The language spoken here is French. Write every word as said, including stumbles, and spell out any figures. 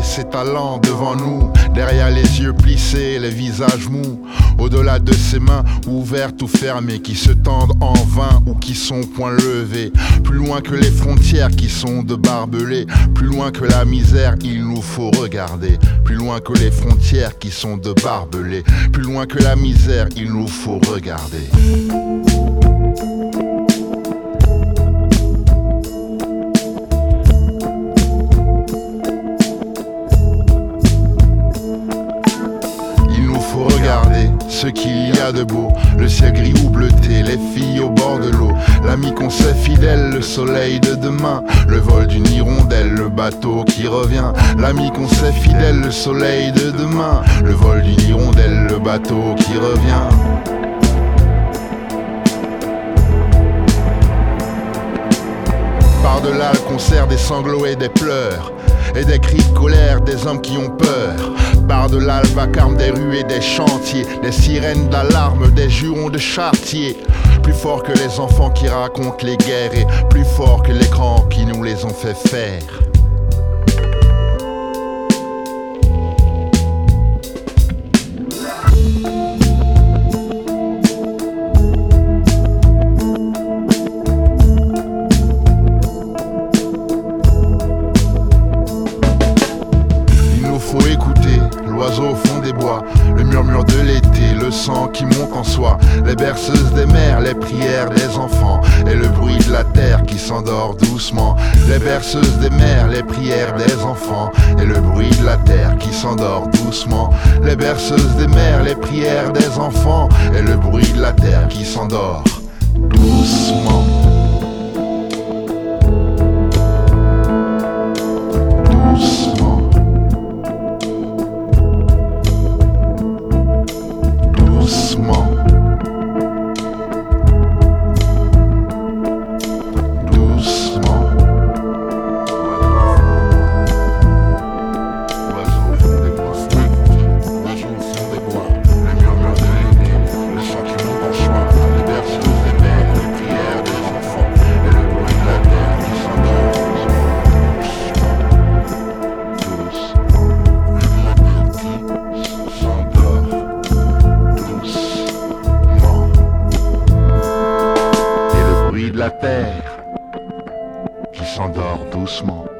s'étalant devant nous, derrière les yeux plissés, les visages mous, au-delà de ses mains ouvertes ou fermées, qui se tendent en vain ou qui sont point levées, plus loin que les frontières qui sont de barbelés, plus loin que la misère il nous faut regarder, plus loin que les frontières qui sont de barbelés, plus loin que la misère il nous faut regarder. Regardez ce qu'il y a de beau, le ciel gris ou bleuté, les filles au bord de l'eau, l'ami qu'on sait fidèle, le soleil de demain, le vol d'une hirondelle, le bateau qui revient. L'ami qu'on sait fidèle, le soleil de demain, le vol d'une hirondelle, le bateau qui revient. Par-delà le concert des sanglots et des pleurs, et des cris de colère des hommes qui ont peur. Par-delà le vacarme des rues et des chantiers, des sirènes d'alarme, des jurons de chartier. Plus fort que les enfants qui racontent les guerres, et plus fort que les grands qui nous les ont fait faire. Faut écouter l'oiseau au fond des bois, le murmure de l'été, le sang qui monte en soi, les berceuses des mers, les prières des enfants et le bruit de la terre qui s'endort doucement. Les berceuses des mers, les prières des enfants et le bruit de la terre qui s'endort doucement. Les berceuses des mers, les prières des enfants et le bruit de la terre qui s'endort doucement. La terre qui s'endort doucement.